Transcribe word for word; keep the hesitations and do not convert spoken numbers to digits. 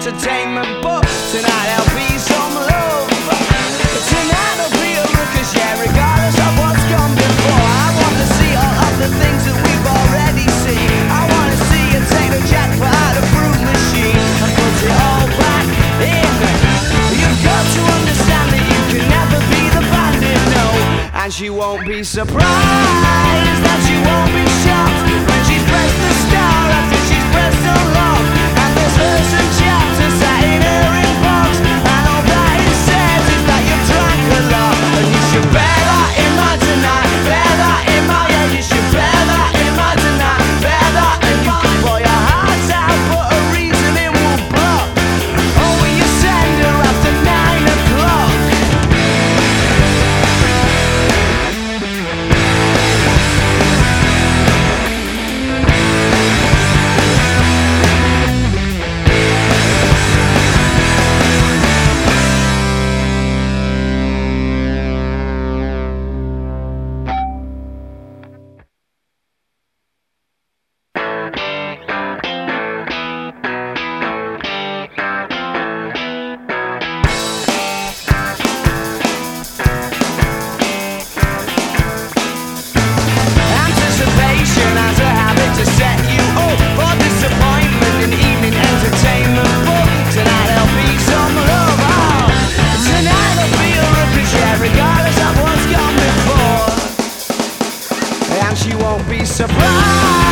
entertainment, but tonight there'll be some love. Tonight there'll be a ruckus, yeah, regardless of what's gone before. I want to see all of the things that we've already seen. I want to see you take the jackpot out of fruit machine and put it all back in. You've got to understand that you can never be the bandit, no. And she won't be surprised that she won't be shocked when she's pressed the star after she's pressed the lock. And there's verse and chapter sat in her inbox, and all that it says is that you've drank a lot. And you should bear that in mind tonight, bear that in mind, yeah, you should bear that in mind tonight, bear that. And you can pour your heart out, but a reason it won't block. Oh, will you send her after nine o'clock? Anticipation has a habit to set you up for disappointment in evening entertainment. But tonight there'll be some love. Oh, tonight there'll be a ruckus, yeah, regardless of what's gone before. And she won't be surprised